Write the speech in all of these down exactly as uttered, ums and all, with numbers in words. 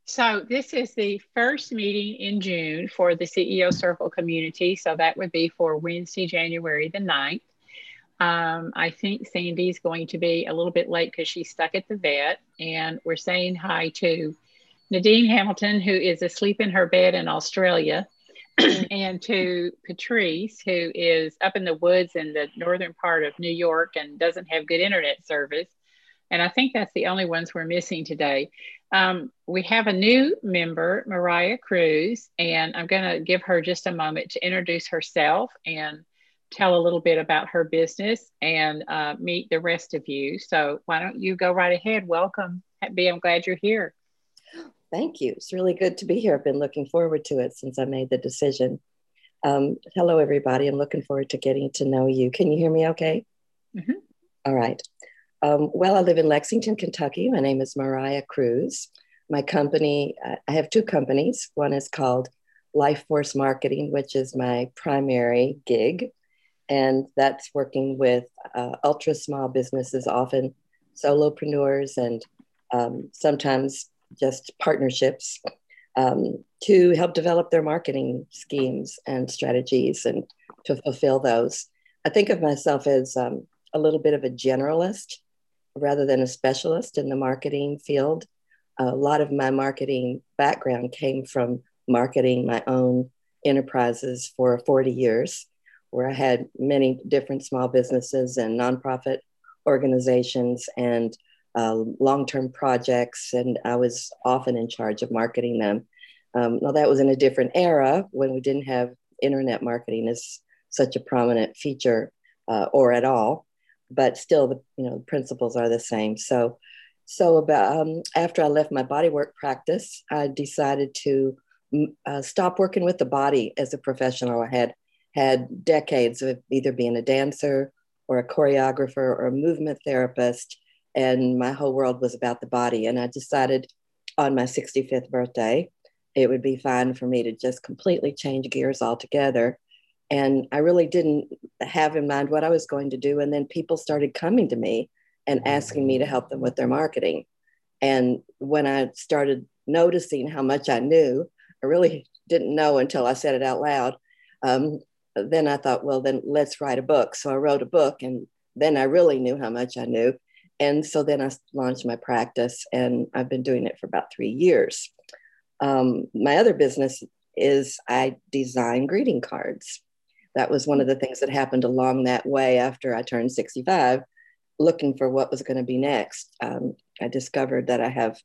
So this is the first meeting in June for the C E O Circle community. So that would be for Wednesday, January the ninth. Um, I think Sandy's going to be a little bit late because she's stuck at the vet. And we're saying hi to Nadine Hamilton, who is asleep in her bed in Australia, and to Patrice, who is up in the woods in the northern part of New York and doesn't have good internet service. And I think that's the only ones we're missing today. Um, we have a new member, Mariah Cruz, and I'm going to give her just a moment to introduce herself and tell a little bit about her business and uh, meet the rest of you. So why don't you go right ahead? Welcome, B. I'm glad you're here. Thank you. It's really good to be here. I've been looking forward to it since I made the decision. Um, hello, everybody. I'm looking forward to getting to know you. Can you hear me okay? Mm-hmm. All right. Um, well, I live in Lexington, Kentucky. My name is Mariah Cruz. My company, I have two companies. One is called Life Force Marketing, which is my primary gig. And that's working with uh, ultra small businesses, often solopreneurs and um, sometimes just partnerships um, to help develop their marketing schemes and strategies and to fulfill those. I think of myself as um, a little bit of a generalist rather than a specialist in the marketing field. A lot of my marketing background came from marketing my own enterprises for forty years, where I had many different small businesses and nonprofit organizations and uh, long-term projects, and I was often in charge of marketing them. Um, now that was in a different era when we didn't have internet marketing as such a prominent feature uh, or at all, but still, the you know the principles are the same. So, so about um, after I left my bodywork practice, I decided to uh, stop working with the body as a professional. I had had decades of either being a dancer or a choreographer or a movement therapist, and my whole world was about the body. And I decided on my sixty-fifth birthday, it would be fine for me to just completely change gears altogether. And I really didn't have in mind what I was going to do. And then people started coming to me and asking me to help them with their marketing. And when I started noticing how much I knew, I really didn't know until I said it out loud. Um, then I thought, well, then let's write a book. So I wrote a book, and then I really knew how much I knew. And so then I launched my practice, and I've been doing it for about three years. Um, my other business is I design greeting cards. That was one of the things that happened along that way after I turned sixty-five, looking for what was going to be next. Um, I discovered that I have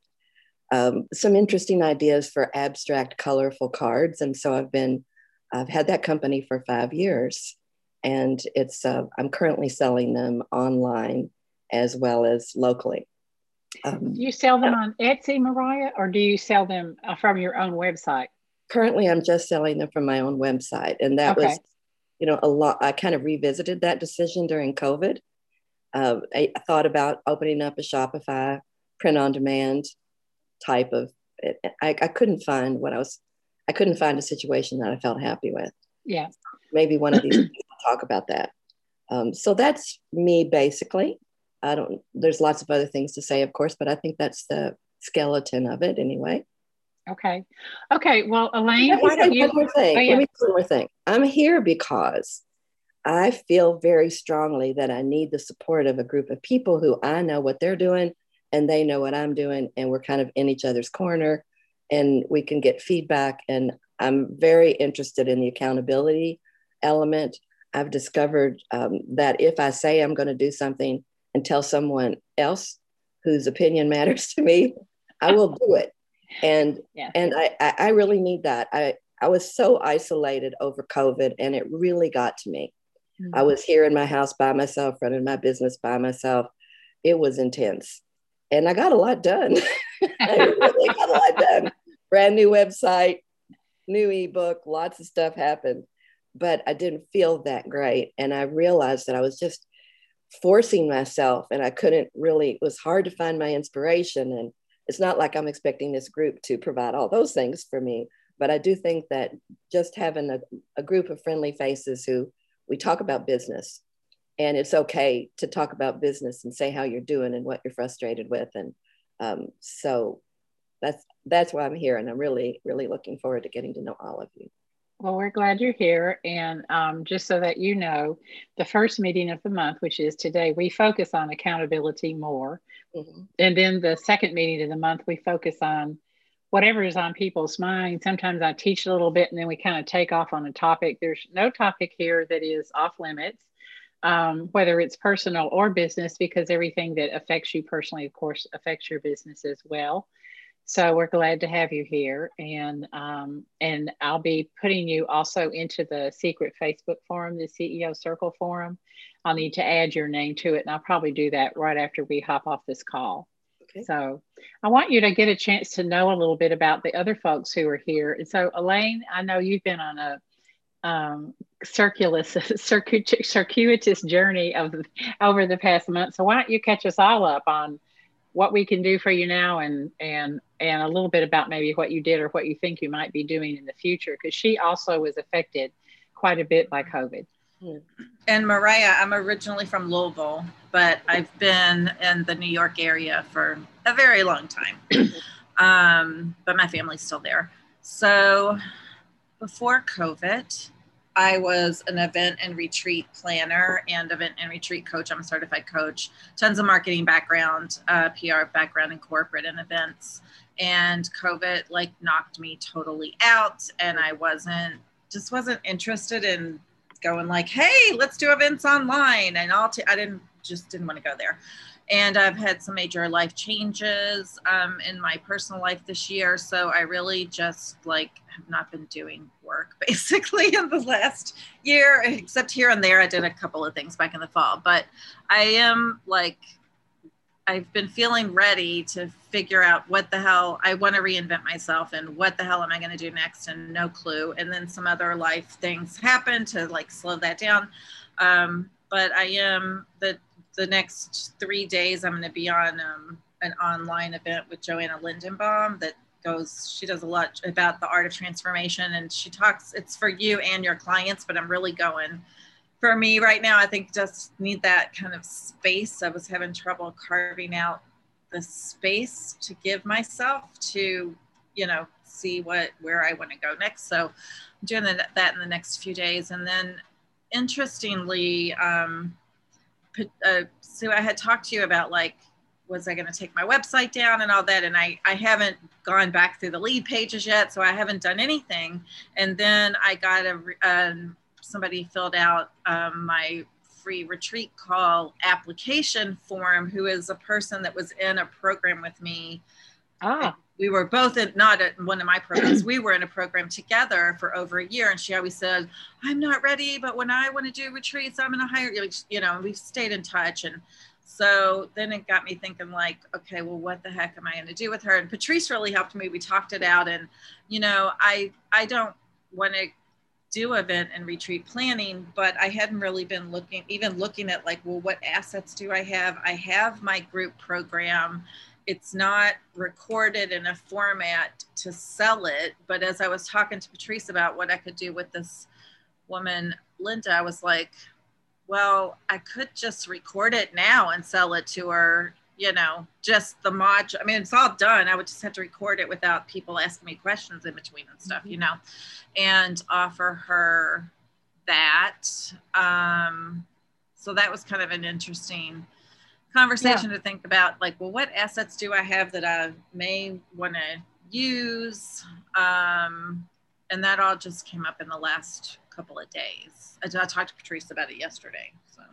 um, some interesting ideas for abstract, colorful cards. And so I've been, I've had that company for five years, and it's, uh, I'm currently selling them online as well as locally. Um, do you sell them on Etsy, Mariah, or do you sell them from your own website? Currently, I'm just selling them from my own website. And that okay. was, you know, a lot. I kind of revisited that decision during COVID. Uh, I, I thought about opening up a Shopify print on demand type of, I, I couldn't find what I was, I couldn't find a situation that I felt happy with. Yeah. Maybe one of these we'll talk about that. Um, so that's me basically. I don't, there's lots of other things to say, of course, but I think that's the skeleton of it anyway. Okay. Okay. Well, Elaine, why don't you? One more thing. Oh, yeah. Let me say one more thing. I'm here because I feel very strongly that I need the support of a group of people who I know what they're doing and they know what I'm doing, and we're kind of in each other's corner and we can get feedback. And I'm very interested in the accountability element. I've discovered um, that if I say I'm going to do something and tell someone else whose opinion matters to me, I will do it. And yeah. and I, I really need that. I, I was so isolated over COVID, and it really got to me. Mm-hmm. I was here in my house by myself, running my business by myself. It was intense. And I got a lot done. I really got a lot done. Brand new website, new ebook, lots of stuff happened. But I didn't feel that great. And I realized that I was just forcing myself, and I couldn't really, it was hard to find my inspiration. And it's not like I'm expecting this group to provide all those things for me, but I do think that just having a, a group of friendly faces who we talk about business, and it's okay to talk about business and say how you're doing and what you're frustrated with. And um, so that's that's why I'm here, and I'm really really looking forward to getting to know all of you. Well, we're glad you're here. And um, just so that you know, the first meeting of the month, which is today, we focus on accountability more. Mm-hmm. And then the second meeting of the month, we focus on whatever is on people's minds. Sometimes I teach a little bit and then we kind of take off on a topic. There's no topic here that is off limits, um, whether it's personal or business, because everything that affects you personally, of course, affects your business as well. So we're glad to have you here, and um, and I'll be putting you also into the secret Facebook forum, the C E O Circle forum. I'll need to add your name to it, and I'll probably do that right after we hop off this call. Okay. So I want you to get a chance to know a little bit about the other folks who are here. And so Elaine, I know you've been on a um, circulus, circuitous, circuitous journey of the, over the past month. So why don't you catch us all up on what we can do for you now, and and and a little bit about maybe what you did or what you think you might be doing in the future, because she also was affected quite a bit by COVID. And Mariah, I'm originally from Louisville, but I've been in the New York area for a very long time. um, but my family's still there. So before COVID, I was an event and retreat planner and event and retreat coach. I'm a certified coach, tons of marketing background, uh, P R background in corporate and events. And COVID like knocked me totally out. And I wasn't, just wasn't interested in going like, hey, let's do events online. And I'll, t- I didn't, just didn't want to go there. And I've had some major life changes um, in my personal life this year. So I really just like have not been doing work basically in the last year, except here and there. I did a couple of things back in the fall, but I am like, I've been feeling ready to figure out what the hell I want to reinvent myself and what the hell am I going to do next, and no clue. And then some other life things happen to like slow that down. Um, but I am the the next three days, I'm going to be on um, an online event with Joanna Lindenbaum that goes, she does a lot about the art of transformation, and she talks, it's for you and your clients, but I'm really going for me right now. I think just need that kind of space. I was having trouble carving out the space to give myself to, you know, see what, where I want to go next. So I'm doing that in the next few days. And then interestingly, um, Uh, so I had talked to you about like, was I going to take my website down and all that? And I, I haven't gone back through the lead pages yet. So I haven't done anything. And then I got a, um, somebody filled out um, my free retreat call application form, who is a person that was in a program with me. Ah. We were both in, not at one of my programs, we were in a program together for over a year. And she always said, I'm not ready, but when I want to do retreats, I'm going to hire you, you know, and we've stayed in touch. And so then it got me thinking like, okay, well, what the heck am I going to do with her? And Patrice really helped me. We talked it out. And, you know, I, I don't want to do event and retreat planning, but I hadn't really been looking, even looking at like, well, what assets do I have? I have my group program. It's not recorded in a format to sell it. But as I was talking to Patrice about what I could do with this woman, Linda, I was like, well, I could just record it now and sell it to her, you know, just the module. I mean, it's all done. I would just have to record it without people asking me questions in between and stuff, you know, and offer her that. Um, so that was kind of an interesting conversation yeah. to think about, like, well, what assets do I have that I may want to use? Um, and that all just came up in the last couple of days. I, I talked to Patrice about it yesterday. So,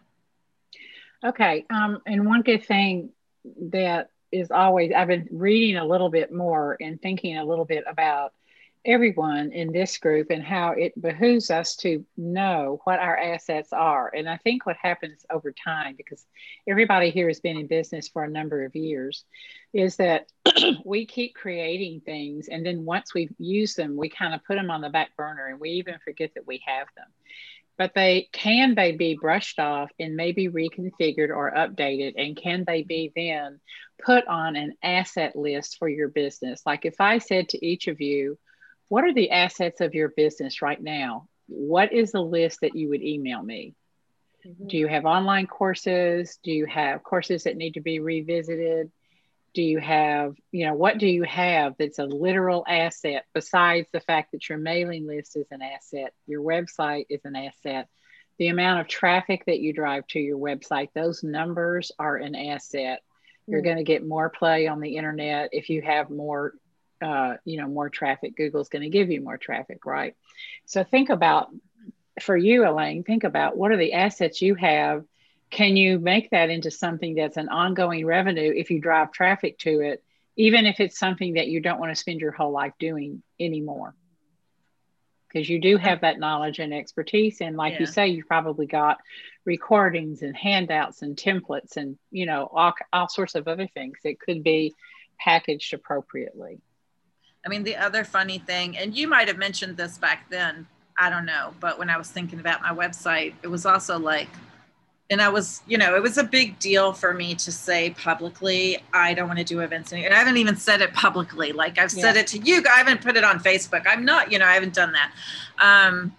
okay. Um, and one good thing that is always, I've been reading a little bit more and thinking a little bit about everyone in this group and how it behooves us to know what our assets are. And I think what happens over time, because everybody here has been in business for a number of years, is that we keep creating things. And then once we've used them, we kind of put them on the back burner and we even forget that we have them. But they can they be brushed off and maybe reconfigured or updated? And can they be then put on an asset list for your business? Like if I said to each of you, what are the assets of your business right now? What is the list that you would email me? Mm-hmm. Do you have online courses? Do you have courses that need to be revisited? Do you have, you know, what do you have that's a literal asset besides the fact that your mailing list is an asset, your website is an asset, the amount of traffic that you drive to your website, those numbers are an asset. You're going to get more play on the internet if you have more, uh, you know, more traffic. Google's going to give you more traffic, right? So think about, for you, Elaine, think about what are the assets you have. Can you make that into something that's an ongoing revenue if you drive traffic to it, even if it's something that you don't want to spend your whole life doing anymore? Because you do have that knowledge and expertise. And like yeah. you say, you've probably got recordings and handouts and templates and, you know, all, all sorts of other things that could be packaged appropriately. I mean, the other funny thing, and you might have mentioned this back then, I don't know, but when I was thinking about my website, it was also like, and I was, you know, it was a big deal for me to say publicly, I don't want to do events. And I haven't even said it publicly. Like I've yeah. said it to you. I haven't put it on Facebook. I'm not, you know, I haven't done that. Um,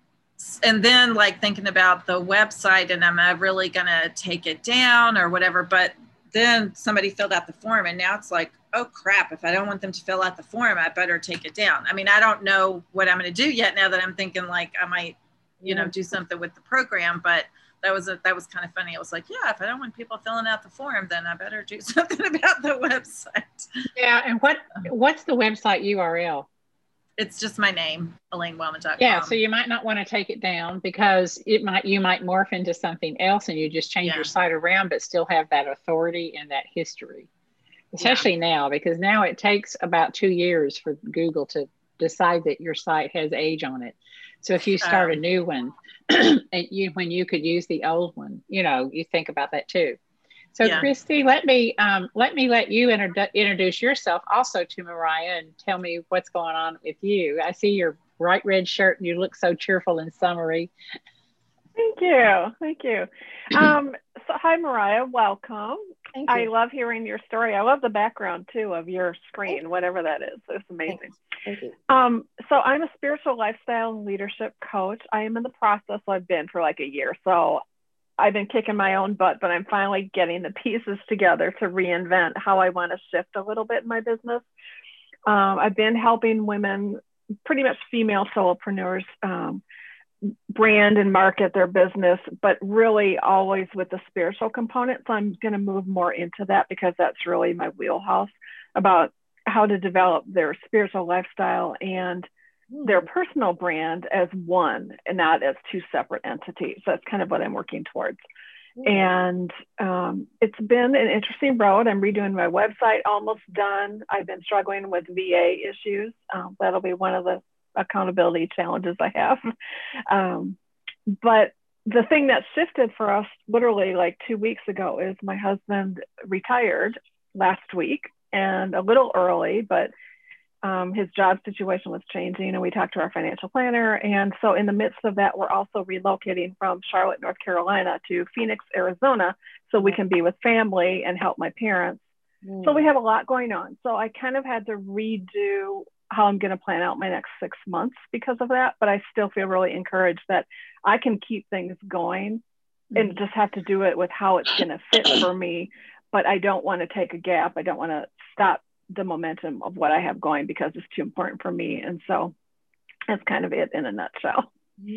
and then like thinking about the website and am I really going to take it down or whatever. But then somebody filled out the form and now it's like, oh crap, if I don't want them to fill out the form, I better take it down. I mean, I don't know what I'm going to do yet now that I'm thinking like I might, you yeah. know, do something with the program, but that was a, that was kind of funny. I was like, yeah, if I don't want people filling out the form, then I better do something about the website. Yeah. And what, what's the website U R L? It's just my name, Elaine Wellman dot com. Yeah. So you might not want to take it down because it might, you might morph into something else and you just change yeah. your site around, but still have that authority and that history, especially yeah. now, because now it takes about two years for Google to decide that your site has age on it. So if you start um, a new one, and you, when you could use the old one, you know, you think about that too. So yeah. Christy, let me um, let me let you introdu- introduce yourself also to Mariah and tell me what's going on with you. I see your bright red shirt and you look so cheerful and summery. Thank you. Thank you. Um, so hi, Mariah. Welcome. Thank you. I love hearing your story. I love the background too of your screen, whatever that is. It's amazing. Thank you. Um, so I'm a spiritual lifestyle and leadership coach. I am in the process. I've been for like a year. So I've been kicking my own butt, but I'm finally getting the pieces together to reinvent how I want to shift a little bit in my business. Um, I've been helping women, pretty much female solopreneurs, um, brand and market their business, but really always with the spiritual component. So I'm going to move more into that because that's really my wheelhouse, about how to develop their spiritual lifestyle and their personal brand as one and not as two separate entities. So that's kind of what I'm working towards. Mm. And um, it's been an interesting road. I'm redoing my website, almost done. I've been struggling with V A issues. Um, that'll be one of the accountability challenges I have. Um, but the thing that shifted for us literally like two weeks ago is my husband retired last week, and a little early, but um, his job situation was changing, and we talked to our financial planner. And so in the midst of that, we're also relocating from Charlotte, North Carolina to Phoenix, Arizona, so we can be with family and help my parents. Mm. So we have a lot going on. So I kind of had to redo how I'm going to plan out my next six months because of that. But I still feel really encouraged that I can keep things going mm. and just have to do it with how it's going to fit for me. But I don't want to take a gap. I don't want to stop the momentum of what I have going because it's too important for me. And so that's kind of it in a nutshell.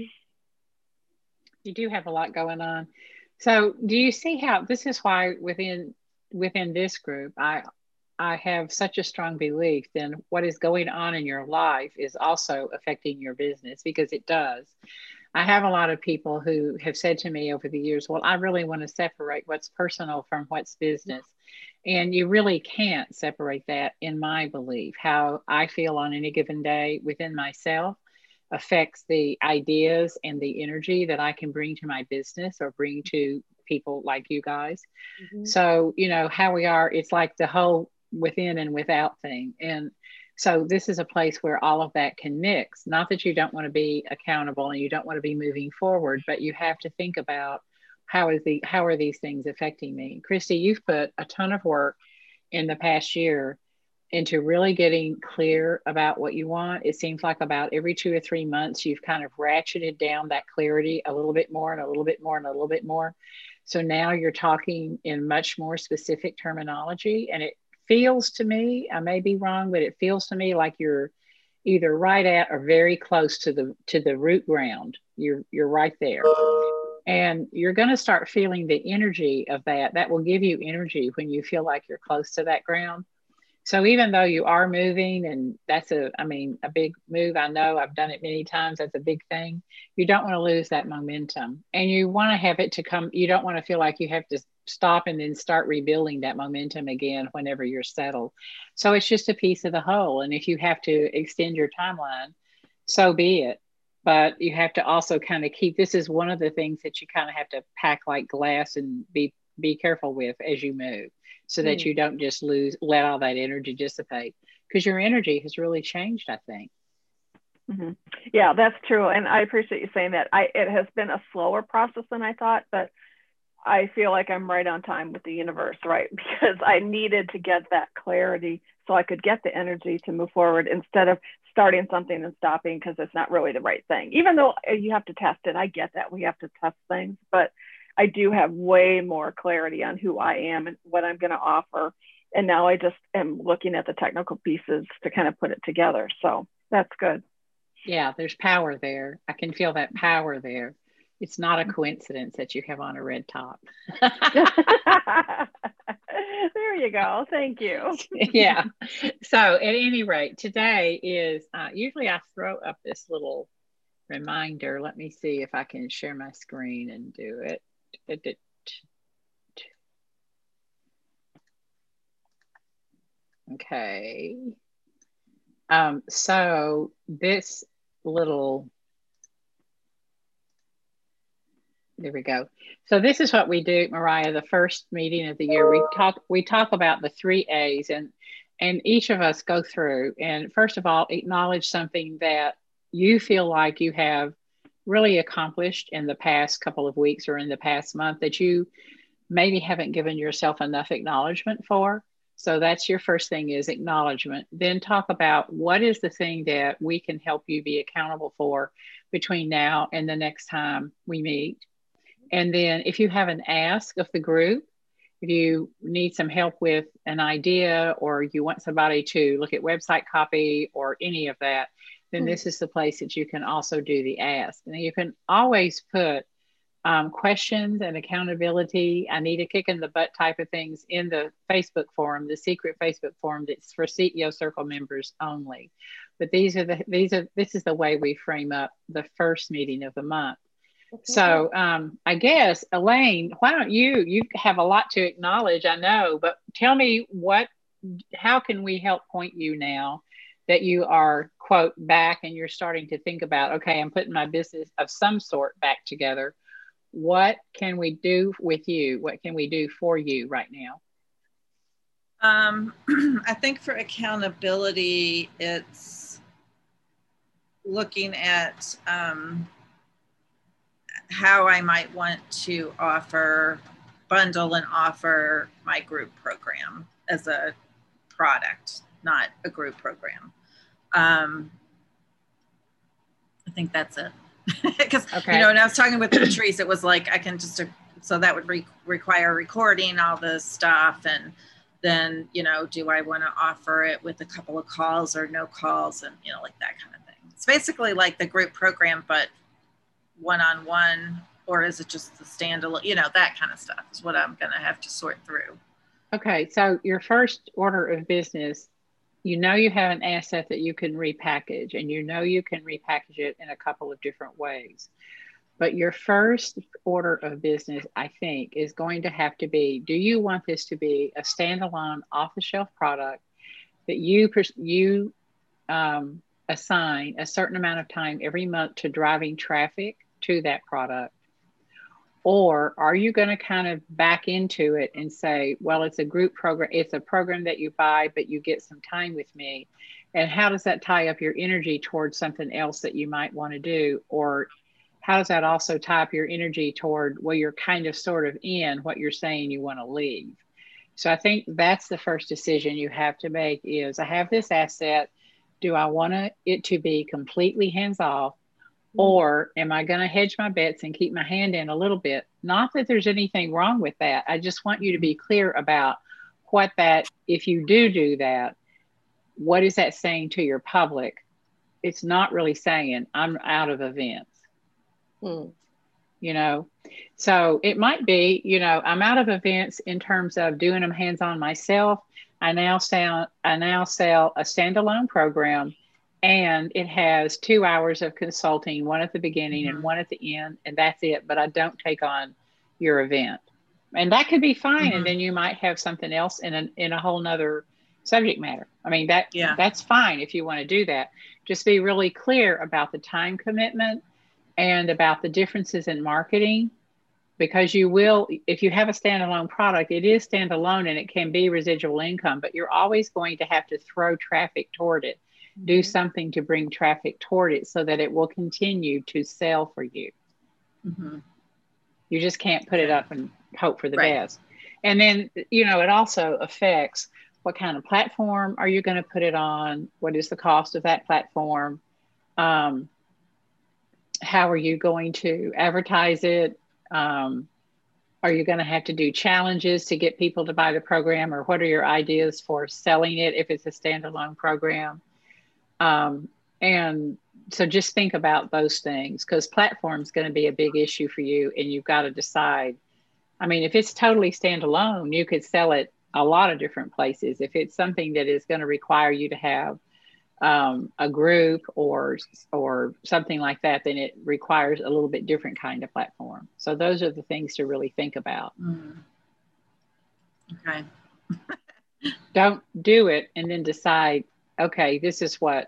You do have a lot going on. So do you see how this is why within within this group, I I have such a strong belief then what is going on in your life is also affecting your business, because it does. I have a lot of people who have said to me over the years, well, I really want to separate what's personal from what's business. And you really can't separate that, in my belief. How I feel on any given day within myself affects the ideas and the energy that I can bring to my business or bring to people like you guys. Mm-hmm. So, you know, how we are, it's like the whole within and without thing. And so this is a place where all of that can mix. Not that you don't want to be accountable and you don't want to be moving forward, but you have to think about how is the how are these things affecting me? Christy, you've put a ton of work in the past year into really getting clear about what you want. It seems like about every two or three months, you've kind of ratcheted down that clarity a little bit more and a little bit more and a little bit more. So now you're talking in much more specific terminology, and it feels to me, I may be wrong, but it feels to me like you're either right at or very close to the to the root ground. You're you're right there. And you're going to start feeling the energy of that. That will give you energy when you feel like you're close to that ground. So even though you are moving, and that's a, I mean, a big move, I know I've done it many times, that's a big thing. You don't want to lose that momentum, and you want to have it to come. You don't want to feel like you have to stop and then start rebuilding that momentum again whenever you're settled. So it's just a piece of the whole. And if you have to extend your timeline, so be it. But you have to also kind of keep, this is one of the things that you kind of have to pack like glass and be, be careful with as you move, so that mm. you don't just lose, let all that energy dissipate, because your energy has really changed, I think. Mm-hmm. Yeah, that's true. And I appreciate you saying that. I, it has been a slower process than I thought, but I feel like I'm right on time with the universe, right? Because I needed to get that clarity so I could get the energy to move forward instead of starting something and stopping because it's not really the right thing. Even though you have to test it, I get that we have to test things, but I do have way more clarity on who I am and what I'm going to offer. And now I just am looking at the technical pieces to kind of put it together. So that's good. Yeah, there's power there. I can feel that power there. It's not a coincidence that you have on a red top. There you go. Thank you. Yeah. So at any rate, today is, uh, usually I throw up this little reminder. Let me see if I can share my screen and do it. Okay. Um, so this little, there we go. So this is what we do, Mariah, the first meeting of the year. We talk, we talk about the three A's, and, and each of us go through. And first of all, acknowledge something that you feel like you have really accomplished in the past couple of weeks or in the past month that you maybe haven't given yourself enough acknowledgement for. So that's your first thing, is acknowledgement. Then talk about what is the thing that we can help you be accountable for between now and the next time we meet. And then if you have an ask of the group, if you need some help with an idea, or you want somebody to look at website copy or any of that, then this is the place that you can also do the ask. And you can always put um, questions and accountability, I need a kick in the butt type of things in the Facebook forum, the secret Facebook forum that's for C E O Circle members only. But these are the, these are, this is the way we frame up the first meeting of the month. Okay. So um, I guess, Elaine, why don't you, you have a lot to acknowledge, I know, but tell me what, how can we help point you now that you are, quote, back and you're starting to think about, okay, I'm putting my business of some sort back together. What can we do with you? What can we do for you right now? Um, I think for accountability, it's looking at um, how I might want to offer, bundle and offer my group program as a product, not a group program. Um, I think that's it. Because, okay. You know, when I was talking with Patrice, it was like, I can just, uh, so that would re require recording all this stuff. And then, you know, do I want to offer it with a couple of calls or no calls, and, you know, like that kind of thing. It's basically like the group program, but one-on-one, or is it just the standalone, you know, that kind of stuff is what I'm going to have to sort through. Okay. So your first order of business, you know, you have an asset that you can repackage, and you know you can repackage it in a couple of different ways. But your first order of business, I think, is going to have to be, do you want this to be a standalone off-the-shelf product that you, you um, assign a certain amount of time every month to driving traffic to that product? Or are you going to kind of back into it and say, well, it's a group program, it's a program that you buy, but you get some time with me. And how does that tie up your energy towards something else that you might want to do? Or how does that also tie up your energy toward, well, you're kind of sort of in what you're saying you want to leave? So I think that's the first decision you have to make is, I have this asset. Do I want it to be completely hands-off? Or am I going to hedge my bets and keep my hand in a little bit? Not that there's anything wrong with that. I just want you to be clear about what that, if you do do that, what is that saying to your public? It's not really saying I'm out of events. Hmm. You know, so it might be, you know, I'm out of events in terms of doing them hands-on myself. I now sell, I now sell a standalone program, and it has two hours of consulting, one at the beginning mm-hmm. and one at the end, and that's it. But I don't take on your event, and that could be fine. Mm-hmm. And then you might have something else in a in a whole nother subject matter. I mean, that yeah. that's fine if you want to do that. Just be really clear about the time commitment and about the differences in marketing, because you will, if you have a standalone product, it is standalone and it can be residual income, but you're always going to have to throw traffic toward it, mm-hmm. do something to bring traffic toward it so that it will continue to sell for you. Mm-hmm. You just can't put okay. it up and hope for the right. best. And then, you know, it also affects what kind of platform are you going to put it on? What is the cost of that platform? Um, How are you going to advertise it? Um, are you going to have to do challenges to get people to buy the program, or what are your ideas for selling it if it's a standalone program? Um, and so just think about those things, because platform is going to be a big issue for you, and you've got to decide. I mean, if it's totally standalone, you could sell it a lot of different places. If it's something that is going to require you to have Um, a group or or something like that, then it requires a little bit different kind of platform. So those are the things to really think about. Mm. Okay. Don't do it and then decide, okay, this is what.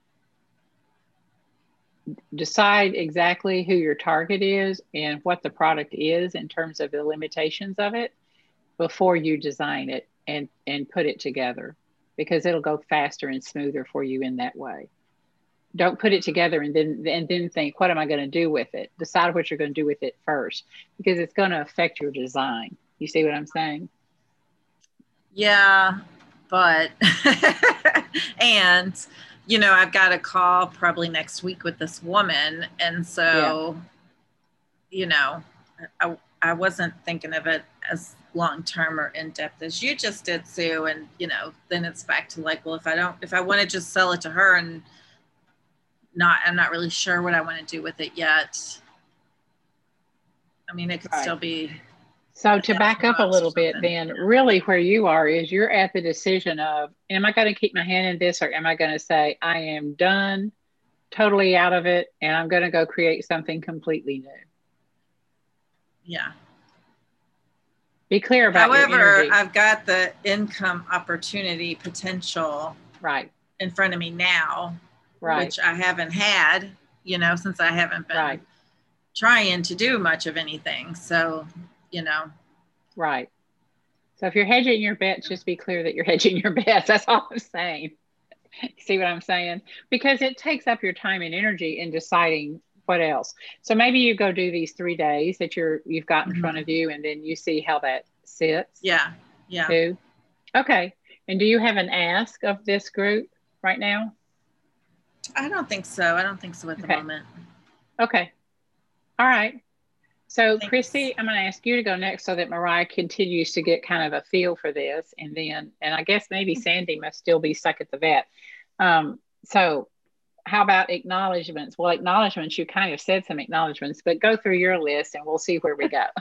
Decide exactly who your target is and what the product is in terms of the limitations of it before you design it and, and put it together, because it'll go faster and smoother for you in that way. Don't put it together and then and then think, what am I going to do with it? Decide what you're going to do with it first, because it's going to affect your design. You see what I'm saying? Yeah, but, and, you know, I've got a call probably next week with this woman. And so, yeah. you know, I, I wasn't thinking of it as long-term or in-depth as you just did, Sue. And, you know, then it's back to like, well, if I don't, if I want to just sell it to her and not, I'm not really sure what I want to do with it yet. I mean, it could right. still be. So to back up a little bit, then really where you are is you're at the decision of, am I going to keep my hand in this, or am I going to say, I am done, totally out of it, and I'm going to go create something completely new. Yeah. Be clear about However, your energy. I've got the income opportunity potential right in front of me now, right. which I haven't had, you know, since I haven't been right. trying to do much of anything. So, you know. Right. So if you're hedging your bets, just be clear that you're hedging your bets. That's all I'm saying. See what I'm saying? Because it takes up your time and energy in deciding what else. So maybe you go do these three days that you're you've got in mm-hmm. front of you, and then you see how that sits. Yeah. Yeah. Too. Okay. And do you have an ask of this group right now? I don't think so. I don't think so at the okay. moment. Okay. All right. So Thanks. Christy, I'm going to ask you to go next so that Mariah continues to get kind of a feel for this. And then, and I guess maybe Sandy must still be stuck at the vet. Um, so how about acknowledgements? Well, acknowledgements, you kind of said some acknowledgements, but go through your list and we'll see where we go.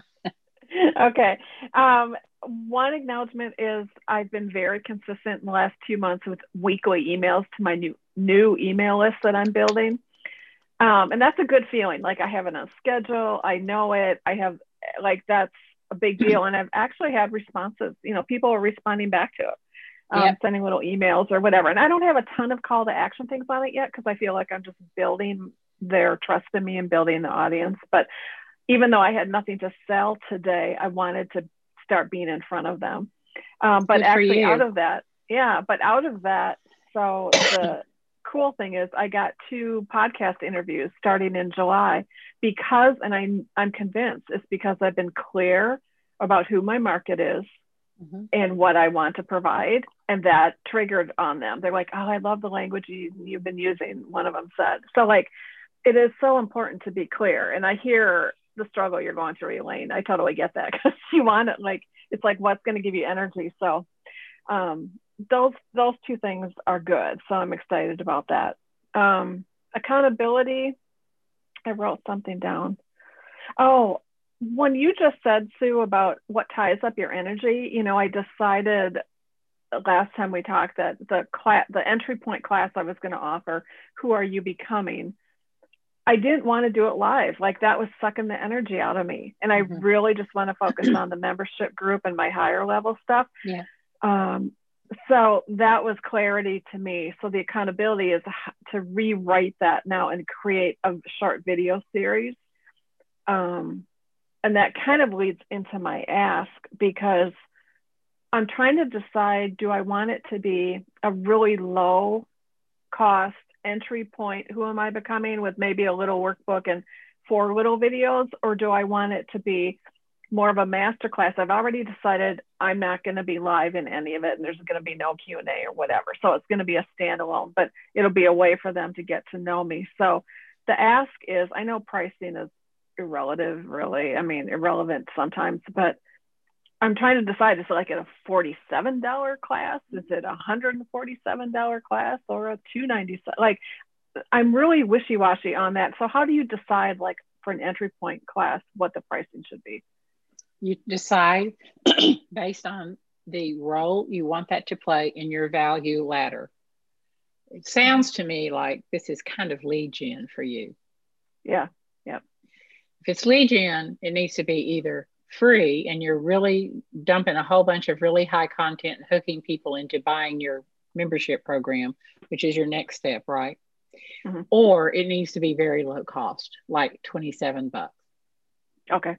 Okay. Um, one acknowledgement is I've been very consistent in the last two months with weekly emails to my new, new email list that I'm building. Um, and that's a good feeling. Like I have it on schedule. I know it. I have like, that's a big deal. And I've actually had responses, you know, people are responding back to it, um, yep. sending little emails or whatever. And I don't have a ton of call to action things on it yet, because I feel like I'm just building their trust in me and building the audience. But even though I had nothing to sell today, I wanted to start being in front of them. Um, but actually out of that, yeah, but out of that, so the cool thing is I got two podcast interviews starting in July because, and I'm, I'm convinced it's because I've been clear about who my market is mm-hmm. and what I want to provide. And that triggered on them. They're like, oh, I love the language you, you've been using. One of them said, so like, it is so important to be clear. And I hear the struggle you're going through, Elaine. I totally get that, because you want it, like, it's like, what's going to give you energy. So um, those those two things are good. So I'm excited about that. Um, accountability. I wrote something down. Oh, when you just said, Sue, about what ties up your energy, you know, I decided last time we talked that the class, the entry point class I was going to offer, Who Are You Becoming? I didn't want to do it live. Like, that was sucking the energy out of me. And I mm-hmm. really just want to focus on the membership group and my higher level stuff. Yeah. Um, so that was clarity to me. So the accountability is to rewrite that now and create a short video series. Um, and that kind of leads into my ask, because I'm trying to decide, do I want it to be a really low cost entry point, Who Am I Becoming, with maybe a little workbook and four little videos, or do I want it to be more of a masterclass? I've already decided I'm not going to be live in any of it, and there's going to be no Q and A or whatever. So it's going to be a standalone, but it'll be a way for them to get to know me. So the ask is, I know pricing is irrelative, really. I mean, irrelevant sometimes, but I'm trying to decide, is it like a forty-seven dollar class? Is it a one hundred forty-seven dollar class, or a two ninety-seven? Like, I'm really wishy-washy on that. So how do you decide, like, for an entry point class, what the pricing should be? You decide based on the role you want that to play in your value ladder. It sounds to me like this is kind of lead gen for you. Yeah, yeah. If it's lead gen, it needs to be either free and you're really dumping a whole bunch of really high content and hooking people into buying your membership program, which is your next step, right? Mm-hmm. Or it needs to be very low cost, like twenty-seven bucks. Okay.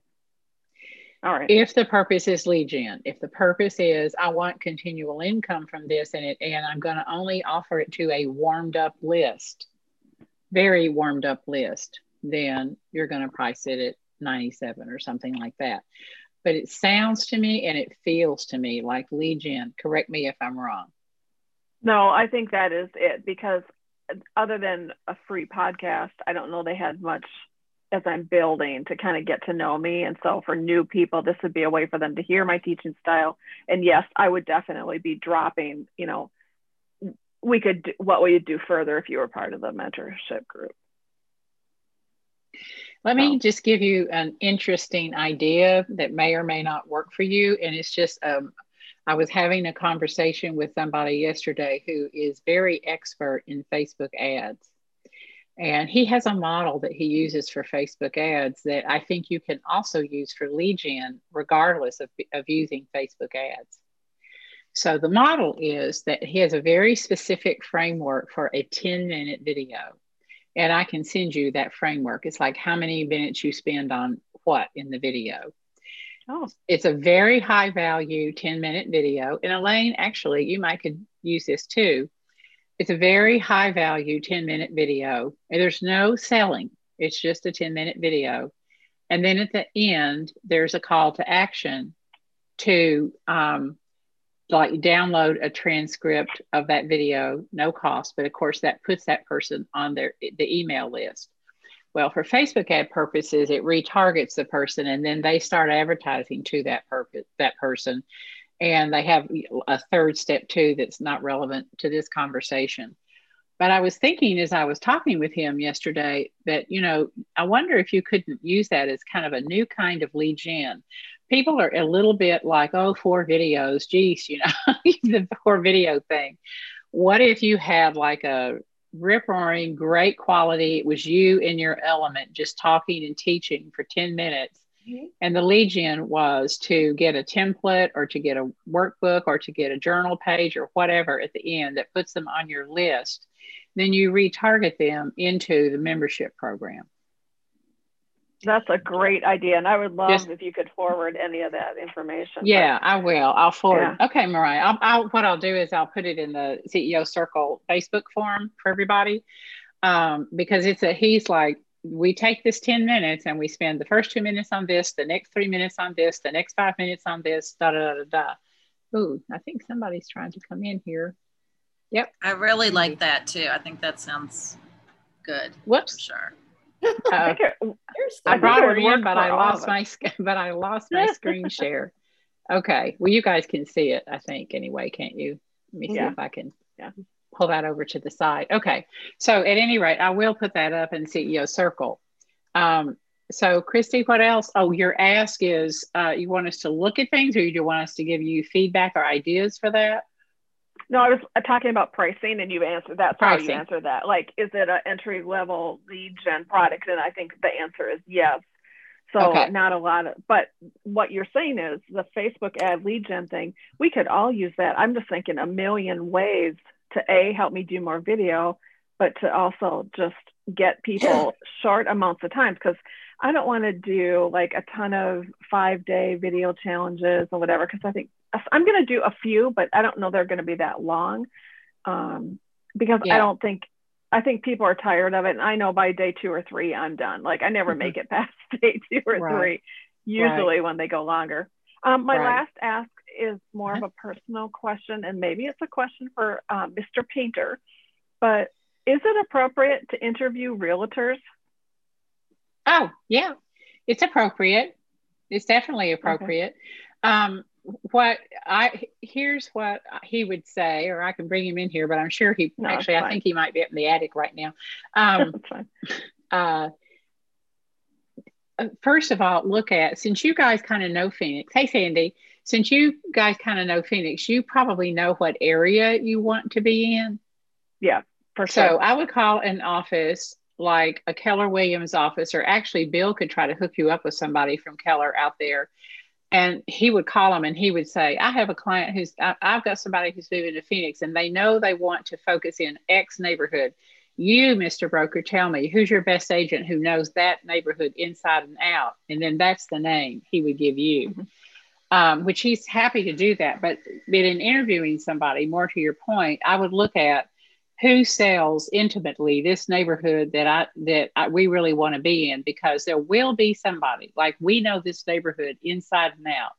All right. If the purpose is lead gen, if the purpose is I want continual income from this and it, and I'm going to only offer it to a warmed up list, very warmed up list, then you're going to price it at ninety-seven or something like that. But it sounds to me and it feels to me like lead gen. Correct me if I'm wrong. No, I think that is it, because other than a free podcast, I don't know they had much as I'm building to kind of get to know me. And so for new people, this would be a way for them to hear my teaching style. And yes, I would definitely be dropping, you know, we could, do, what would you do further if you were part of the mentorship group? Let me just give you an interesting idea that may or may not work for you. And it's just, um, I was having a conversation with somebody yesterday who is very expert in Facebook ads. And he has a model that he uses for Facebook ads that I think you can also use for lead gen, regardless of, of using Facebook ads. So the model is that he has a very specific framework for a ten minute video. And I can send you that framework. It's like how many minutes you spend on what in the video. Oh. It's a very high value ten minute video. And Elaine, actually, you might could use this too. It's a very high value ten minute video. And there's no selling. It's just a ten minute video. And then at the end, there's a call to action to um, like download a transcript of that video, no cost, but of course that puts that person on their the email list. Well, for Facebook ad purposes, it retargets the person and then they start advertising to that purpose, that person. And they have a third step too that's not relevant to this conversation. But I was thinking as I was talking with him yesterday that, you know, I wonder if you couldn't use that as kind of a new kind of lead gen. People are a little bit like, oh, four videos, geez, you know, the four video thing. What if you had like a rip-roaring, great quality, it was you in your element, just talking and teaching for ten minutes. Mm-hmm. And the lead gen was to get a template or to get a workbook or to get a journal page or whatever at the end that puts them on your list. Then you retarget them into the membership program. That's a great idea. And I would love Just, if you could forward any of that information. Yeah, but, I will. I'll forward. Yeah. Okay, Mariah. I'll, I'll, what I'll do is I'll put it in the C E O Circle Facebook forum for everybody. Um, because it's a, he's like, we take this ten minutes and we spend the first two minutes on this, the next three minutes on this, the next five minutes on this, da, da, da, da. Ooh, I think somebody's trying to come in here. Yep. I really Maybe. like that too. I think that sounds good. Whoops. For sure. Uh, I brought her in, but I lost my but I lost my screen share. Okay. Well, you guys can see it, I think, anyway, can't you? Let me see Yeah. if I can Yeah. pull that over to the side. Okay. So at any rate, I will put that up in C E O Circle. Um, so Christy, what else? Oh, your ask is uh, you want us to look at things, or you want us to give you feedback or ideas for that? No, I was talking about pricing, and you answered. That's Pricing. how you answered that. Like, is it an entry level lead gen product? And I think the answer is yes. So Okay. not a lot of, but what you're saying is the Facebook ad lead gen thing, we could all use that. I'm just thinking a million ways to A, help me do more video, but to also just get people short amounts of time, because I don't want to do like a ton of five day video challenges or whatever, because I think I'm going to do a few, but I don't know they're going to be that long, um, because Yeah. I don't think, I think people are tired of it. And I know by day two or three, I'm done. Like I never mm-hmm. make it past day two or right. three, usually right. when they go longer. Um, my right. last ask is more uh-huh. of a personal question, and maybe it's a question for um, Mister Painter, but is it appropriate to interview realtors? Oh, yeah, it's appropriate. It's definitely appropriate. Okay. Um, what I, here's what he would say, or I can bring him in here, but I'm sure he, no, actually, I think he might be up in the attic right now. Um, uh, first of all, look at, since you guys kind of know Phoenix, hey, Sandy, since you guys kind of know Phoenix, you probably know what area you want to be in. Yeah, for so sure. I would call an office like a Keller Williams office, or actually Bill could try to hook you up with somebody from Keller out there. And he would call them and he would say, I have a client who's, I, I've got somebody who's moving to Phoenix and they know they want to focus in X neighborhood. You, Mister Broker, tell me who's your best agent who knows that neighborhood inside and out. And then that's the name he would give you, mm-hmm. um, which he's happy to do that. But, but in interviewing somebody, more to your point, I would look at who sells intimately this neighborhood that I that I, we really want to be in, because there will be somebody, like we know this neighborhood inside and out.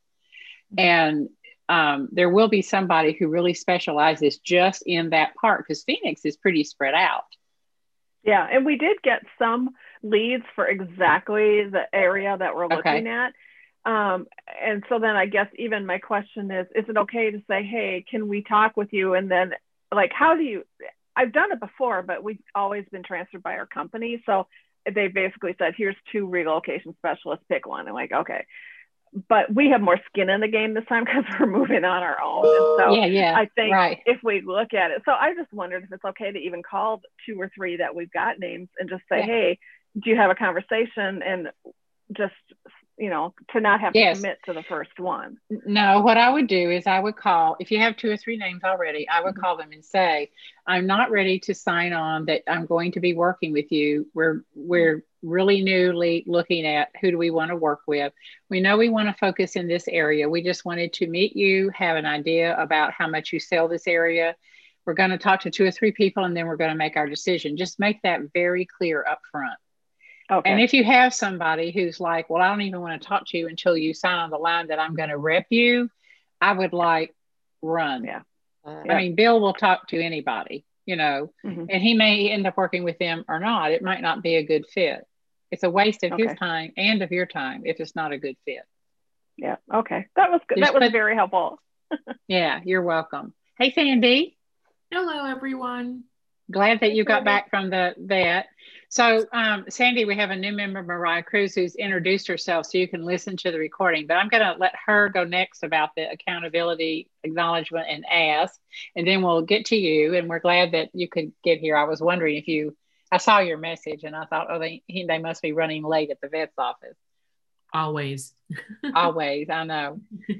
And um, there will be somebody who really specializes just in that part, because Phoenix is pretty spread out. Yeah, and we did get some leads for exactly the area that we're looking okay. at. Um, and so then I guess even my question is, is it okay to say, hey, can we talk with you? And then like, how do you, I've done it before, but we've always been transferred by our company. So they basically said, here's two relocation specialists, pick one. I'm like, okay. But we have more skin in the game this time because we're moving on our own. And so yeah, yeah, I think right. if we look at it, so I just wondered if it's okay to even call two or three that we've got names and just say, yeah. hey, do you have a conversation? And just, you know, to not have yes. to commit to the first one. No, what I would do is I would call, if you have two or three names already, I would mm-hmm. call them and say, I'm not ready to sign on that I'm going to be working with you. We're, we're mm-hmm. really newly looking at who do we want to work with. We know we want to focus in this area. We just wanted to meet you, have an idea about how much you sell this area. We're going to talk to two or three people and then we're going to make our decision. Just make that very clear up front. Okay. And if you have somebody who's like, well, I don't even want to talk to you until you sign on the line that I'm going to rep you, I would like run. Yeah. Uh, I mean, Bill will talk to anybody, you know, mm-hmm. and he may end up working with them or not. It might not be a good fit. It's a waste of okay. his time and of your time if it's not a good fit. Yeah. Okay. That was good. Just that was put, very helpful. Yeah. You're welcome. Hey, Sandy. Hello, everyone. Glad that you got back from the vet. So, um, Sandy, we have a new member, Mariah Cruz, who's introduced herself, so you can listen to the recording. But I'm going to let her go next about the accountability, acknowledgement, and ask, and then we'll get to you. And we're glad that you could get here. I was wondering if you, I saw your message, and I thought, oh, they they must be running late at the vet's office. Always. Always, I know.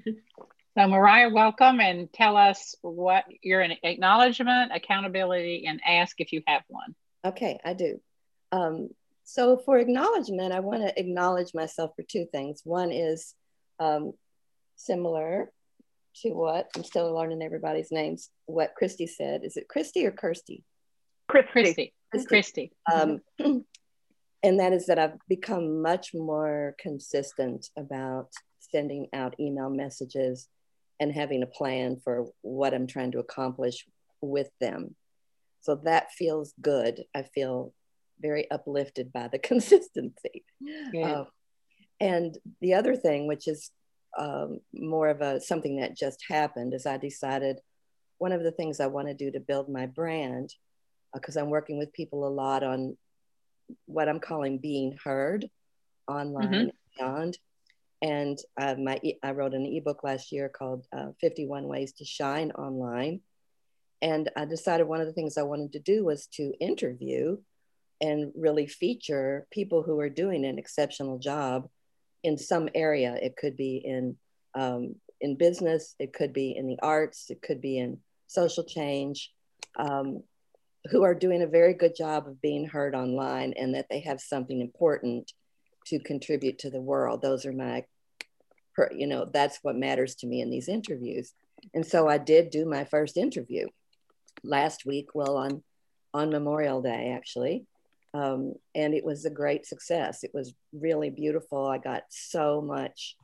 So, Mariah, welcome, and tell us what your acknowledgement, accountability, and ask if you have one. Okay, I do. Um, so for acknowledgement, I want to acknowledge myself for two things. One is um, similar to what, I'm still learning everybody's names, what Christy said. Is it Christy or Kirsty? Christy. Christy. Christy. Christy. Um, and that is that I've become much more consistent about sending out email messages and having a plan for what I'm trying to accomplish with them. So that feels good. I feel very uplifted by the consistency. Yeah. Um, and the other thing, which is um, more of a something that just happened, as I decided one of the things I want to do to build my brand, because uh, I'm working with people a lot on what I'm calling being heard online mm-hmm. and beyond. And uh, my e- I wrote an ebook last year called uh, fifty-one Ways to Shine Online. And I decided one of the things I wanted to do was to interview and really feature people who are doing an exceptional job in some area. It could be in, um, in business, it could be in the arts, it could be in social change, um, who are doing a very good job of being heard online and that they have something important to contribute to the world. Those are my, you know, that's what matters to me in these interviews. And so I did do my first interview last week, well, on, on Memorial Day, actually. Um, and it was a great success. It was really beautiful. I got so much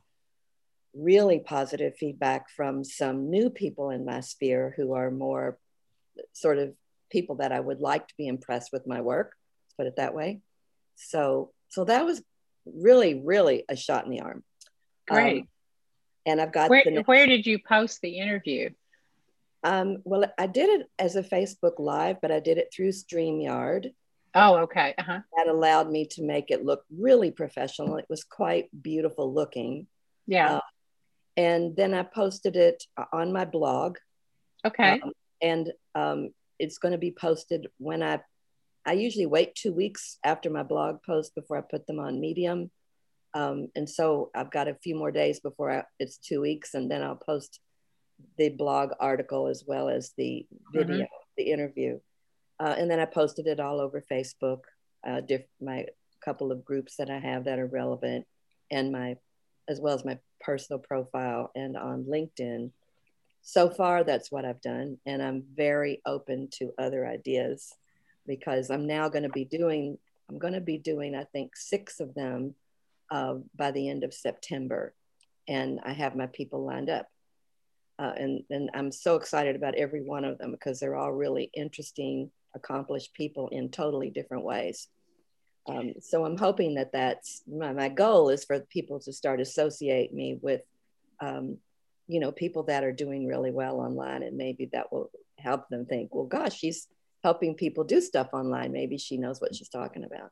really positive feedback from some new people in my sphere who are more sort of people that I would like to be impressed with my work, let's put it that way. So, so that was really, really a shot in the arm. Great. Um, and I've got where, the next, where did you post the interview? Um, well, I did it as a Facebook Live, but I did it through StreamYard. Oh, okay. Uh-huh. That allowed me to make it look really professional. It was quite beautiful looking. Yeah. Uh, and then I posted it on my blog. Okay. Um, and um, it's going to be posted when I, I usually wait two weeks after my blog post before I put them on Medium. Um, and so I've got a few more days before I, it's two weeks, and then I'll post the blog article as well as the video, mm-hmm. the interview. Uh, and then I posted it all over Facebook, uh, diff- my couple of groups that I have that are relevant, and my, as well as my personal profile and on LinkedIn. So far, that's what I've done. And I'm very open to other ideas because I'm now going to be doing, I'm going to be doing, I think, six of them uh, by the end of September. And I have my people lined up. Uh, and, and I'm so excited about every one of them because they're all really interesting, accomplished people in totally different ways. Um, so I'm hoping that that's, my, my goal is for people to start associate me with, um, you know, people that are doing really well online, and maybe that will help them think, well, gosh, she's helping people do stuff online. Maybe she knows what she's talking about.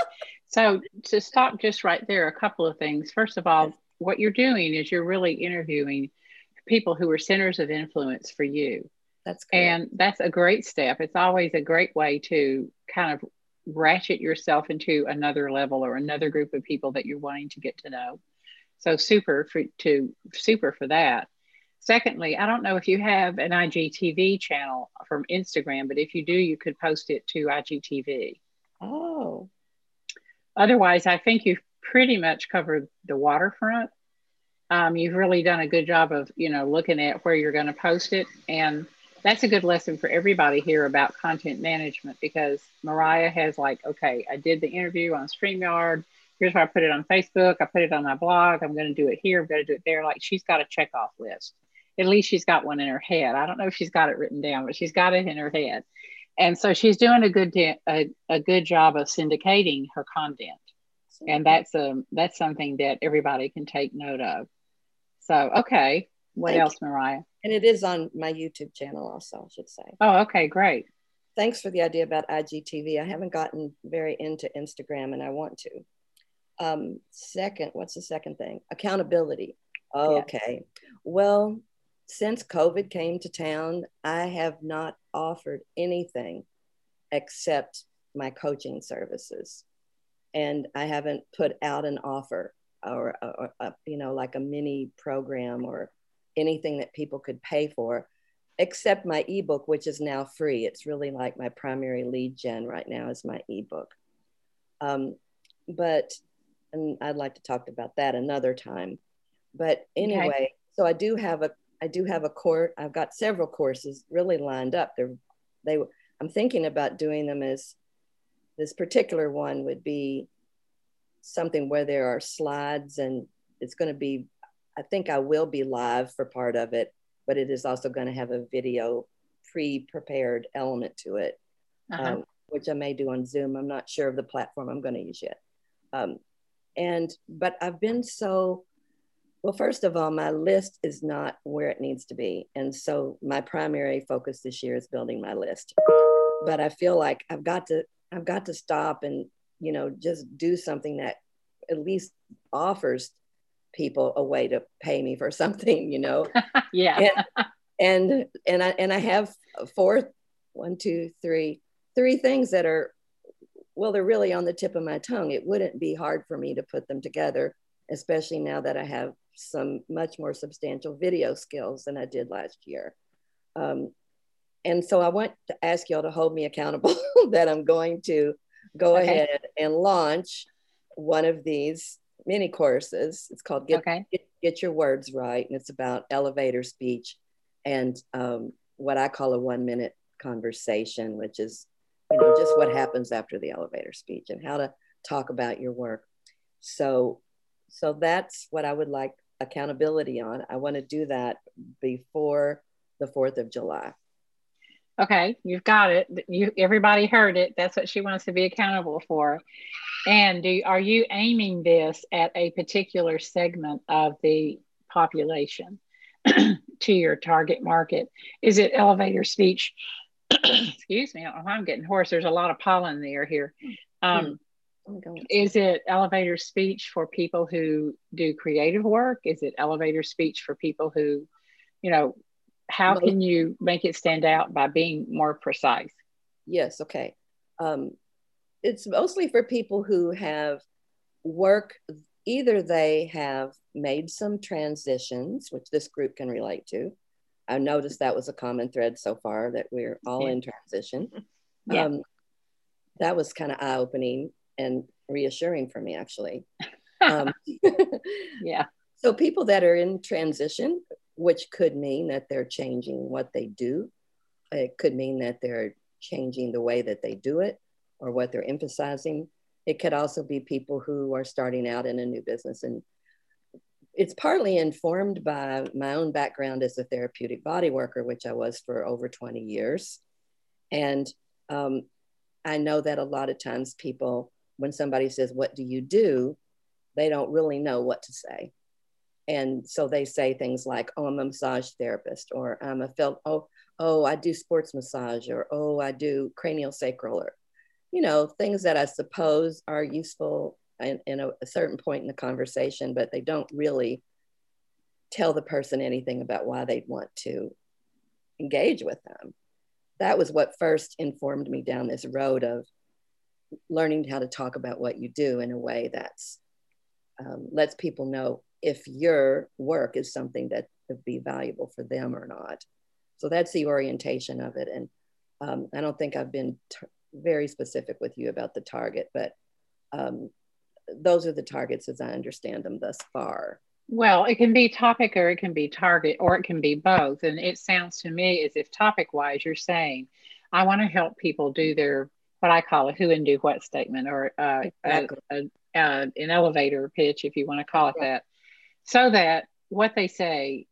So to stop just right there, a couple of things. First of all, what you're doing is you're really interviewing people who are centers of influence for you. That's correct. And that's a great step. It's always a great way to kind of ratchet yourself into another level or another group of people that you're wanting to get to know. So super for to super for that. Secondly, I don't know if you have an I G T V channel from Instagram, but if you do, you could post it to I G T V. Oh. Otherwise, I think you've pretty much covered the waterfront. Um, you've really done a good job of, you know, looking at where you're going to post it. And that's a good lesson for everybody here about content management, because Mariah has like, okay, I did the interview on StreamYard. Here's where I put it on Facebook. I put it on my blog. I'm going to do it here. I'm going to do it there. Like, she's got a checkoff list. At least she's got one in her head. I don't know if she's got it written down, but she's got it in her head. And so she's doing a good, de- a, a good job of syndicating her content. And that's a, that's something that everybody can take note of. So, okay. What Thank else, you. Mariah? And it is on my YouTube channel also, I should say. Oh, okay, great. Thanks for the idea about I G T V. I haven't gotten very into Instagram, and I want to. Um, second, what's the second thing? Accountability. Okay. Yeah. Well, since COVID came to town, I have not offered anything except my coaching services. And I haven't put out an offer or, or, or you know, like a mini program or anything that people could pay for, except my ebook, which is now free. It's really like my primary lead gen right now is my ebook. Um, but, and I'd like to talk about that another time. But anyway, okay. So I do have a, I do have a course. I've got several courses really lined up. They're, they, I'm thinking about doing them as, this particular one would be something where there are slides, and it's going to be, I think I will be live for part of it, but it is also going to have a video pre-prepared element to it, uh-huh. um, which I may do on Zoom. I'm not sure of the platform I'm going to use yet. Um, and, but I've been so, Well, first of all, my list is not where it needs to be. And so my primary focus this year is building my list. But I feel like I've got to, I've got to stop and, you know, just do something that at least offers people a way to pay me for something, you know? Yeah. And, and, and I, and I have four, one, two, three, three things that are, well, they're really on the tip of my tongue. It wouldn't be hard for me to put them together, especially now that I have some much more substantial video skills than I did last year. Um, and so I want to ask y'all to hold me accountable that I'm going to go okay. ahead and launch one of these mini courses. It's called Get, okay. Get, Get Your Words Right. And it's about elevator speech and um, what I call a one minute conversation, which is, you know, just what happens after the elevator speech and how to talk about your work. So, so that's what I would like accountability on. I want to do that before the fourth of July. Okay, you've got it. You, everybody heard it. That's what she wants to be accountable for. And do, are you aiming this at a particular segment of the population to your target market? Is it elevator speech? Excuse me, I don't know why I'm getting hoarse. There's a lot of pollen in the air here. Um, is it elevator speech for people who do creative work? Is it elevator speech for people who, you know, how can you make it stand out by being more precise? Yes, okay. Um, it's mostly for people who have work, either they have made some transitions, which this group can relate to. I noticed that was a common thread so far, that we're all yeah. in transition. Yeah. Um, that was kind of eye-opening and reassuring for me, actually. Um, yeah. So people that are in transition, which could mean that they're changing what they do. It could mean that they're changing the way that they do it or what they're emphasizing. It could also be people who are starting out in a new business. And it's partly informed by my own background as a therapeutic body worker, which I was for over twenty years. And um, I know that a lot of times people, when somebody says, "What do you do?" they don't really know what to say. And so they say things like, "Oh, I'm a massage therapist," or "I'm a felt, oh, oh, I do sports massage," or "Oh, I do cranial sacral," or, you know, things that I suppose are useful in, in a, a certain point in the conversation, but they don't really tell the person anything about why they'd want to engage with them. That was what first informed me down this road of learning how to talk about what you do in a way that's um, lets people know if your work is something that would be valuable for them or not. So that's the orientation of it. And um, I don't think I've been t- very specific with you about the target, but um, those are the targets as I understand them thus far. Well, it can be topic or it can be target or it can be both. And it sounds to me as if topic wise, you're saying, I want to help people do their, what I call a who and do what statement, or uh, exactly. a, a, a, an elevator pitch, if you want to call it that. So that what they say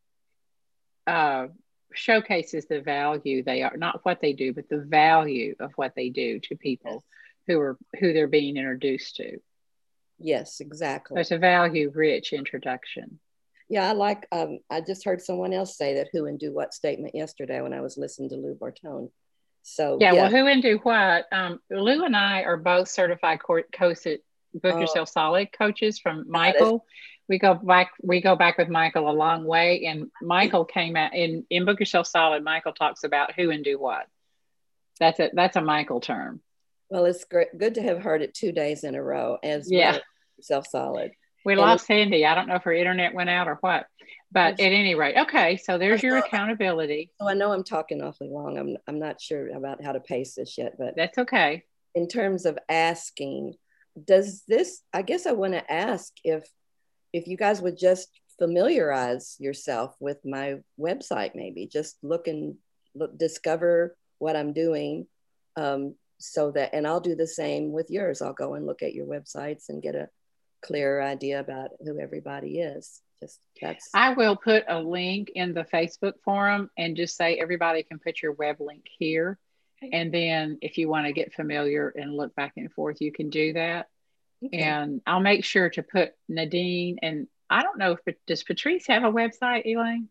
uh, showcases the value they are, not what they do, but the value of what they do to people yes. who are who they're being introduced to. Yes, exactly. So it's a value-rich introduction. Yeah, I like. Um, I just heard someone else say that who and do what statement yesterday when I was listening to Lou Bortone. So yeah, yeah. well, who and do what? Um, Lou and I are both certified COSIT Book Oh. Yourself Solid coaches from Michael. We go back, we go back with Michael a long way. And Michael came out in, in Book Yourself Solid. Michael talks about who and do what. That's a, that's a Michael term. Well, it's great, good to have heard it two days in a row as yeah. well. Self Solid. We and lost Sandy. I don't know if her internet went out or what, but at any rate, okay. So there's your accountability. So I know I'm talking awfully long. I'm, I'm not sure about how to pace this yet, but that's okay. In terms of asking, does this, I guess I want to ask if, if you guys would just familiarize yourself with my website, maybe just look and look, discover what I'm doing um, so that, and I'll do the same with yours. I'll go and look at your websites and get a clearer idea about who everybody is. Just that's. I will put a link in the Facebook forum and just say everybody can put your web link here. And then if you want to get familiar and look back and forth, you can do that. Okay. And I'll make sure to put Nadine, and I don't know if, does Patrice have a website, Elaine?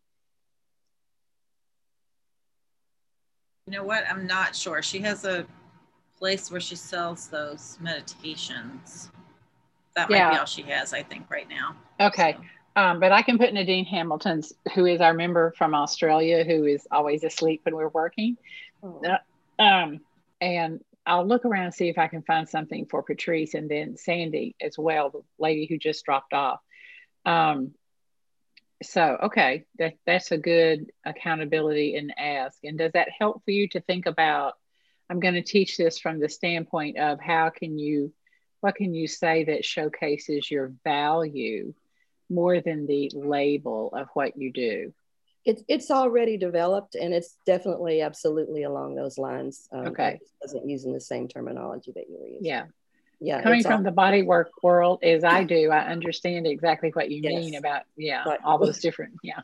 You know what? I'm not sure. She has a place where she sells those meditations. That might Yeah. be all she has, I think, right now. Okay. So. Um, but I can put Nadine Hamilton's, who is our member from Australia, who is always asleep when we're working. Oh. Uh, um, and I'll look around and see if I can find something for Patrice, and then Sandy as well, the lady who just dropped off. Um, so, okay, that, that's a good accountability and ask. And does that help for you to think about, I'm going to teach this from the standpoint of how can you, what can you say that showcases your value more than the label of what you do? It's it's already developed, and it's definitely absolutely along those lines. Um, Okay. I just wasn't using the same terminology that you were using. Yeah. Yeah. Coming from all- the bodywork world as I do, I understand exactly what you yes. mean about, yeah, right. all those different, yeah.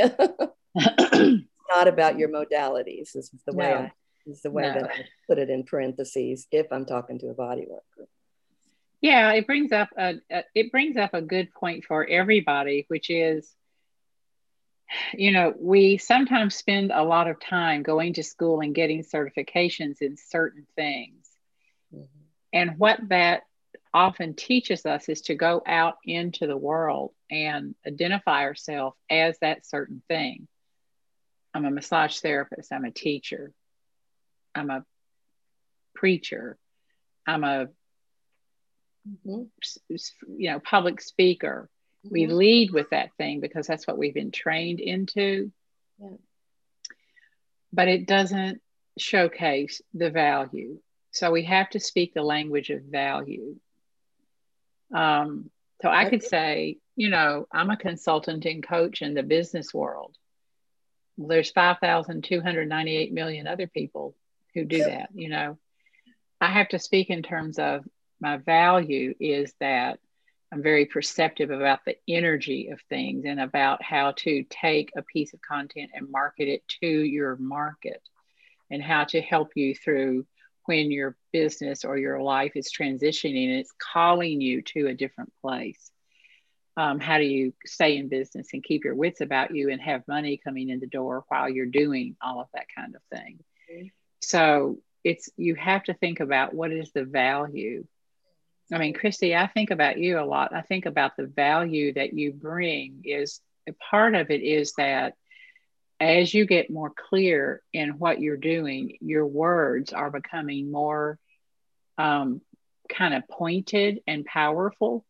Not about your modalities. This is the way no. I is the way no. that I put it in parentheses if I'm talking to a body worker. Yeah, it brings up a, a it brings up a good point for everybody, which is, you know, we sometimes spend a lot of time going to school and getting certifications in certain things. Mm-hmm. And what that often teaches us is to go out into the world and identify ourselves as that certain thing. I'm a massage therapist. I'm a teacher. I'm a preacher. I'm a, mm-hmm. you know, public speaker. Mm-hmm. We lead with that thing because that's what we've been trained into. Yeah. But it doesn't showcase the value. So we have to speak the language of value. Um, so I could say, you know, I'm a consultant and coach in the business world. Well, there's five thousand two hundred ninety-eight million other people who do that. You know, I have to speak in terms of my value is that I'm very perceptive about the energy of things and about how to take a piece of content and market it to your market and how to help you through when your business or your life is transitioning and it's calling you to a different place. Um, how do you stay in business and keep your wits about you and have money coming in the door while you're doing all of that kind of thing? Mm-hmm. So it's, you have to think about what is the value. I mean, Christy, I think about you a lot. I think about the value that you bring is a part of it is that as you get more clear in what you're doing, your words are becoming more um, kind of pointed and powerful.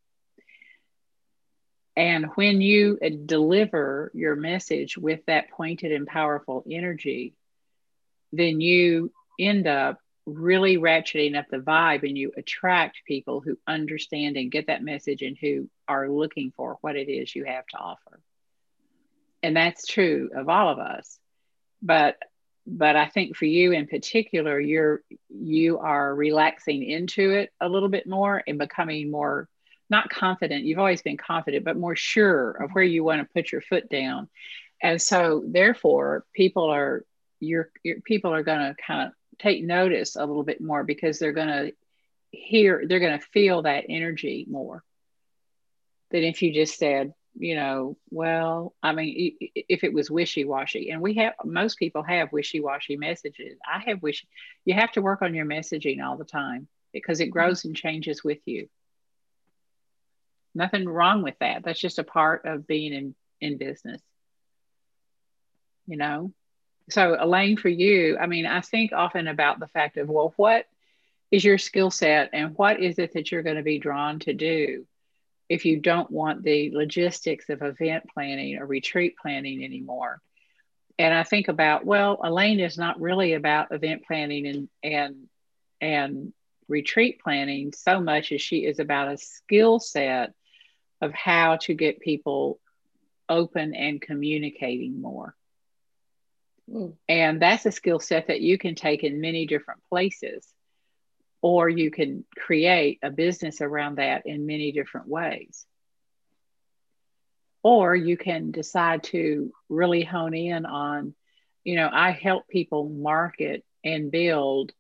And when you deliver your message with that pointed and powerful energy, then you end up really ratcheting up the vibe and you attract people who understand and get that message and who are looking for what it is you have to offer. And that's true of all of us. But but I think for you in particular, you're you are relaxing into it a little bit more and becoming more not confident. You've always been confident, but more sure of where you want to put your foot down. And so therefore people are your, your people are going to kind of take notice a little bit more because they're going to hear, they're going to feel that energy more than if you just said, you know, well, I mean, if it was wishy-washy, and we have, most people have wishy-washy messages. I have wish, you have to work on your messaging all the time because it grows and changes with you. Nothing wrong with that. That's just a part of being in, in business, you know? So Elaine, for you, I mean, I think often about the fact of, well, what is your skill set and what is it that you're going to be drawn to do if you don't want the logistics of event planning or retreat planning anymore? And I think about, well, Elaine is not really about event planning and and and retreat planning so much as she is about a skill set of how to get people open and communicating more. Mm. And that's a skill set that you can take in many different places, or you can create a business around that in many different ways. Or you can decide to really hone in on, you know, I help people market and build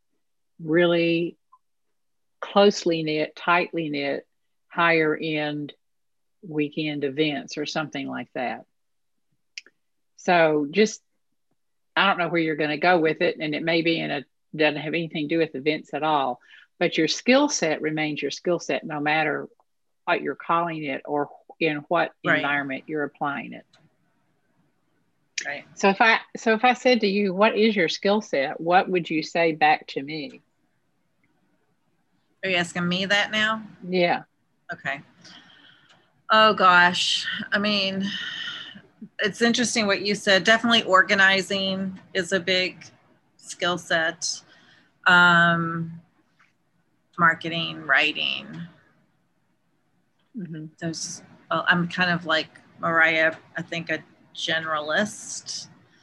really closely knit, tightly knit, higher end weekend events or something like that. So just, I don't know where you're going to go with it. And it may be in a, doesn't have anything to do with events at all, but your skill set remains your skill set no matter what you're calling it or in what Right. environment you're applying it. Right. So if I, so if I said to you, what is your skill set? What would you say back to me? Are you asking me that now? Yeah. Okay. Oh gosh. I mean, it's interesting what you said. Definitely organizing is a big skill set. Um, marketing, writing. Mm-hmm. There's, well, I'm kind of like Mariah, I think a generalist.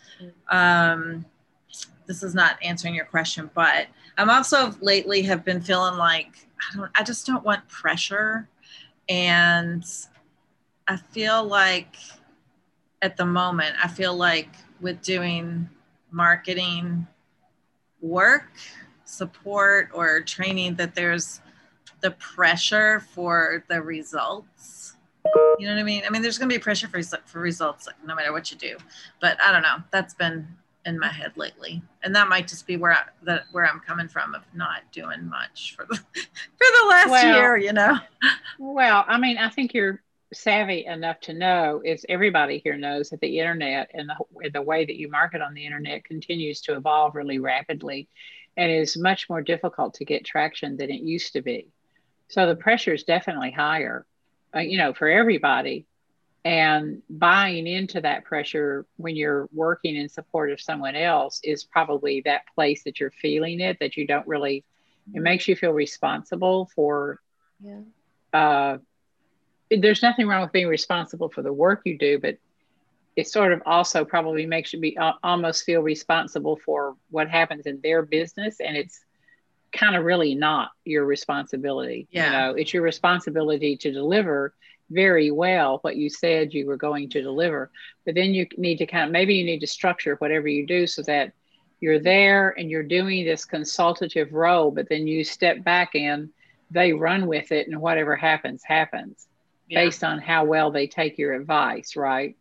Um, this is not answering your question, but I'm also lately have been feeling like, I don't, I just don't want pressure. And I feel like at the moment, I feel like with doing marketing work, support, or training, that there's the pressure for the results. You know what I mean? I mean, there's going to be pressure for, for results, like, no matter what you do. But I don't know. That's been in my head lately, and that might just be where I, that where I'm coming from of not doing much for the for the last well, year. You know. Well, I mean, I think you're savvy enough to know, is everybody here knows that the internet and the, the way that you market on the internet continues to evolve really rapidly and is much more difficult to get traction than it used to be. So the pressure is definitely higher, uh, you know, for everybody. And buying into that pressure when you're working in support of someone else is probably that place that you're feeling it, that you don't really, it makes you feel responsible for, Yeah. uh, there's nothing wrong with being responsible for the work you do, but it sort of also probably makes you be uh, almost feel responsible for what happens in their business. And it's kind of really not your responsibility. Yeah. You know, it's your responsibility to deliver very well what you said you were going to deliver. But then you need to kind of, maybe you need to structure whatever you do so that you're there and you're doing this consultative role, but then you step back and they run with it, and whatever happens, happens. Yeah. Based on how well they take your advice, right?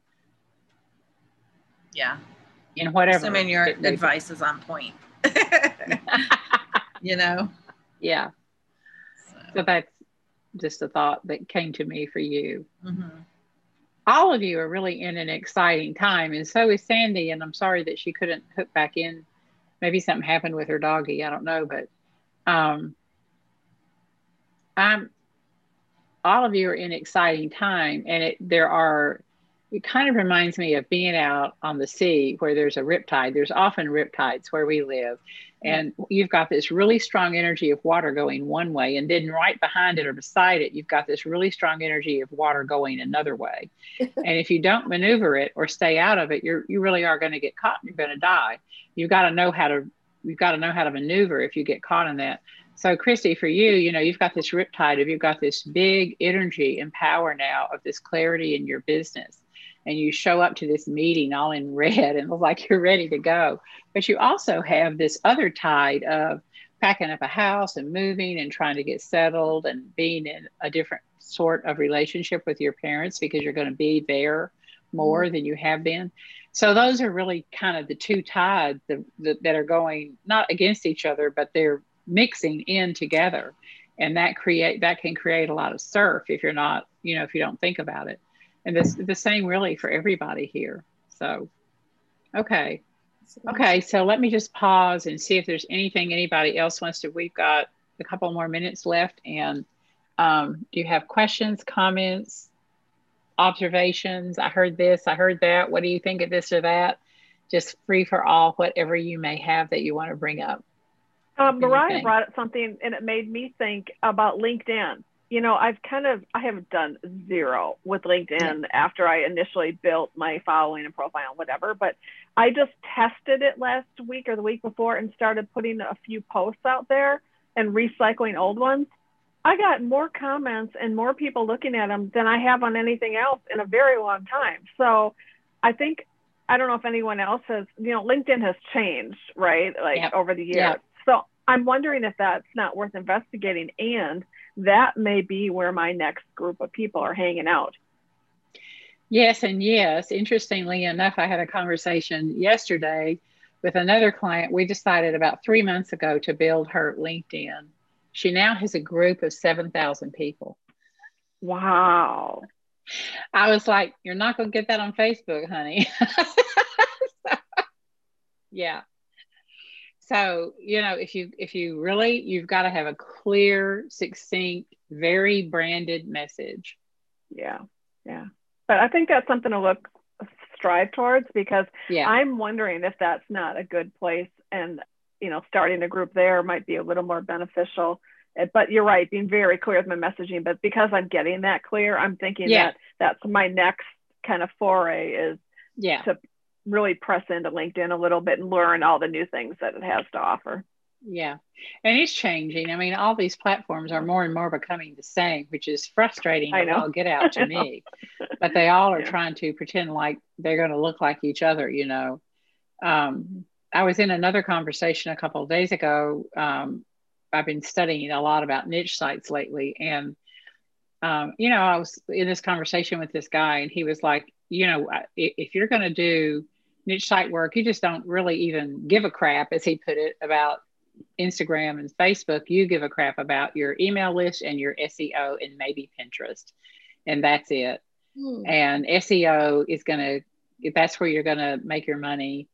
Yeah. In whatever. Assuming your advice is on point. You know? Yeah. So. so that's just a thought that came to me for you. Mm-hmm. All of you are really in an exciting time, and so is Sandy, and I'm sorry that she couldn't hook back in. Maybe something happened with her doggy, I don't know, but um, I'm, all of you are in exciting time, and it, there are, it kind of reminds me of being out on the sea where there's a riptide. There's often riptides where we live. And you've got this really strong energy of water going one way, and then right behind it or beside it, you've got this really strong energy of water going another way. And if you don't maneuver it or stay out of it, you're, you really are going to get caught and you're going to die. You've got to know how to, you've got to know how to maneuver if you get caught in that. So Christy, for you, you know, you've got this riptide of, you've got this big energy and power now of this clarity in your business. And you show up to this meeting all in red and look like you're ready to go. But you also have this other tide of packing up a house and moving and trying to get settled and being in a different sort of relationship with your parents because you're going to be there more than you have been. So those are really kind of the two tides that, that, that are going not against each other, but they're mixing in together. And that create that can create a lot of surf if you're not, you know, if you don't think about it. And this the same really for everybody here. So, okay. Okay, so let me just pause and see if there's anything anybody else wants to. We've got a couple more minutes left. And um, do you have questions, comments, observations? I heard this, I heard that. What do you think of this or that? Just free for all, whatever you may have that you want to bring up. Um, Mariah brought up something and it made me think about LinkedIn. You know, I've kind of, I have done zero with LinkedIn yeah. after I initially built my following and profile and whatever, but I just tested it last week or the week before and started putting a few posts out there and recycling old ones. I got more comments and more people looking at them than I have on anything else in a very long time. So I think, I don't know if anyone else has, you know, LinkedIn has changed, right? Like yep. over the years. Yep. So I'm wondering if that's not worth investigating, and that may be where my next group of people are hanging out, Yes, and yes. Interestingly enough, I had a conversation yesterday with another client. We decided about three months ago to build her LinkedIn. She now has a group of seven thousand people. Wow. I was like, you're not going to get that on Facebook, honey. So, yeah. So, you know, if you if you really, you've got to have a clear, succinct, very branded message. Yeah. Yeah. But I think that's something to look strive towards, because Yeah. I'm wondering if that's not a good place, and you know, starting a group there might be a little more beneficial. But you're right, being very clear with my messaging. But because I'm getting that clear, I'm thinking Yeah. that that's my next kind of foray, is Yeah. to really press into LinkedIn a little bit and learn all the new things that it has to offer. Yeah. And it's changing. I mean, all these platforms are more and more becoming the same, which is frustrating I as know. all get out to me. But they all are Yeah. trying to pretend like they're going to look like each other, you know. Um, I was in another conversation a couple of days ago. Um, I've been studying a lot about niche sites lately. And, um, you know, I was in this conversation with this guy, and he was like, you know, if you're going to do niche site work, you just don't really even give a crap, as he put it, about Instagram and Facebook. You give a crap about your email list and your S E O and maybe Pinterest. And that's it. Hmm. And S E O is going to, that's where you're going to make your money.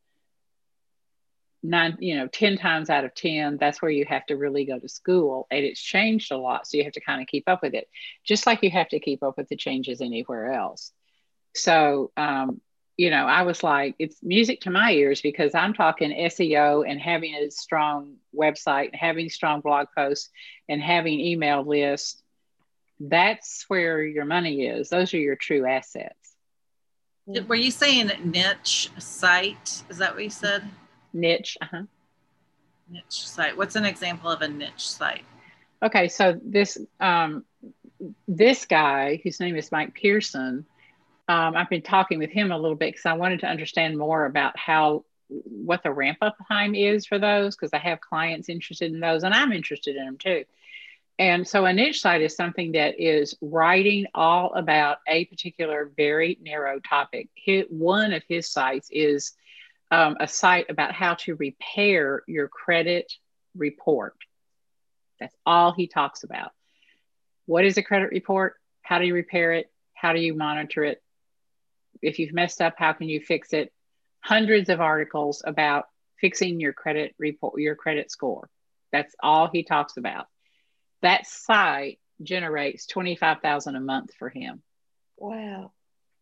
Nine, you know, ten times out of ten, that's where you have to really go to school. And it's changed a lot. So you have to kind of keep up with it, just like you have to keep up with the changes anywhere else. So, um, you know, I was like, it's music to my ears, because I'm talking S E O and having a strong website, having strong blog posts, and having email lists. That's where your money is. Those are your true assets. Were you saying niche site? Is that what you said? Niche. Uh-huh. Niche site. What's an example of a niche site? Okay, so this um, this guy, whose name is Mike Pearson, um, I've been talking with him a little bit because I wanted to understand more about how what the ramp up time is for those, because I have clients interested in those, and I'm interested in them too. And so a niche site is something that is writing all about a particular very narrow topic. His, one of his sites is um, a site about how to repair your credit report. That's all he talks about. What is a credit report? How do you repair it? How do you monitor it? If you've messed up, how can you fix it? Hundreds of articles about fixing your credit report, your credit score. That's all he talks about. That site generates twenty-five thousand dollars a month for him. Wow.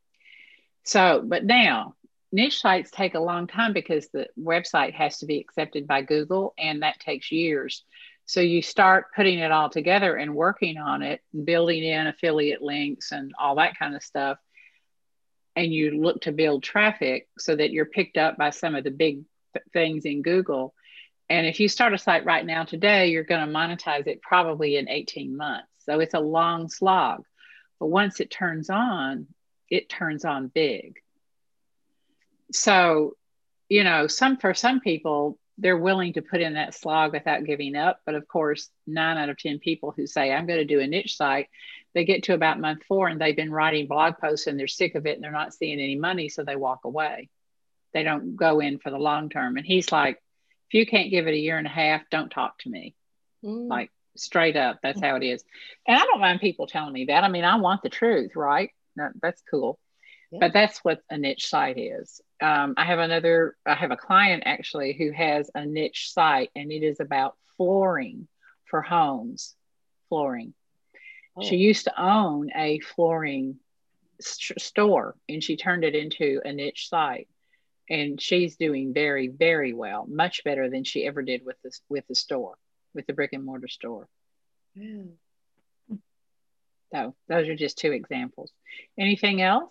So, but now niche sites take a long time because the website has to be accepted by Google, and that takes years. So you start putting it all together and working on it, building in affiliate links and all that kind of stuff. And you look to build traffic so that you're picked up by some of the big th- things in Google. And if you start a site right now today, you're going to monetize it probably in eighteen months. So it's a long slog. But once it turns on, it turns on big. So, you know, some for some people, they're willing to put in that slog without giving up. But of course, nine out of ten people who say, I'm going to do a niche site, they get to about month four and they've been writing blog posts and they're sick of it and they're not seeing any money. So they walk away. They don't go in for the long term. And he's like, if you can't give it a year and a half, don't talk to me. Mm. Like straight up, that's how it is. And I don't mind people telling me that. I mean, I want the truth, right? That, that's cool. Yeah. But that's what a niche site is. Um, I have another, I have a client actually who has a niche site, and it is about flooring for homes, flooring. Oh. She used to own a flooring st- store, and she turned it into a niche site. And she's doing very, very well, much better than she ever did with this, with the store, with the brick and mortar store. Yeah. So those are just two examples. Anything else?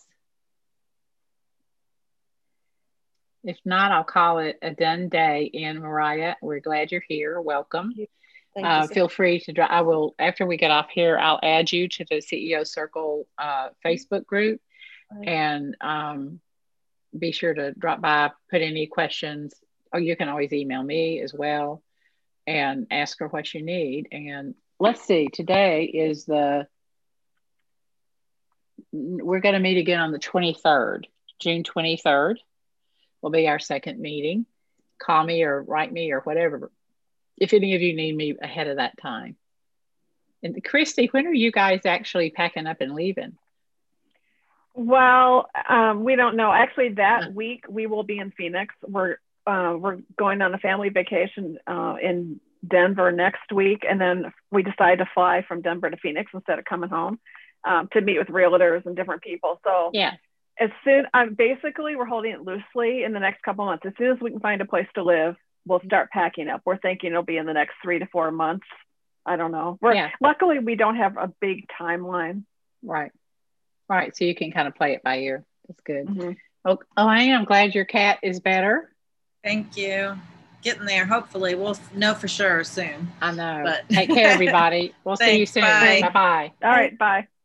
If not, I'll call it a done day. And Mariah, we're glad you're here. Welcome. Thank you. Thank uh, you so feel free to drive. I will, after we get off here, I'll add you to the C E O Circle uh, Facebook group. Right. And um, be sure to drop by, put any questions. Oh, you can always email me as well and ask her what you need. And let's see, today is the we're going to meet again on the twenty-third. June twenty-third will be our second meeting. Call me or write me or whatever, if any of you need me ahead of that time. And Christy, when are you guys actually packing up and leaving? Well, um, we don't know. Actually, that week we will be in Phoenix. We're uh, we're going on a family vacation uh, in Denver next week, and then we decided to fly from Denver to Phoenix instead of coming home um, to meet with realtors and different people. So yeah, as soon, um, basically, we're holding it loosely in the next couple of months. As soon as we can find a place to live, we'll start packing up. We're thinking it'll be in the next three to four months. I don't know. We're, yeah. Luckily, we don't have a big timeline. Right. Right. So you can kind of play it by ear. That's good. Mm-hmm. Oh, Elaine, I'm glad your cat is better. Thank you. Getting there. Hopefully. We'll know for sure soon. I know. But take care, everybody. We'll see you soon. Bye. Bye-bye. All right. Bye.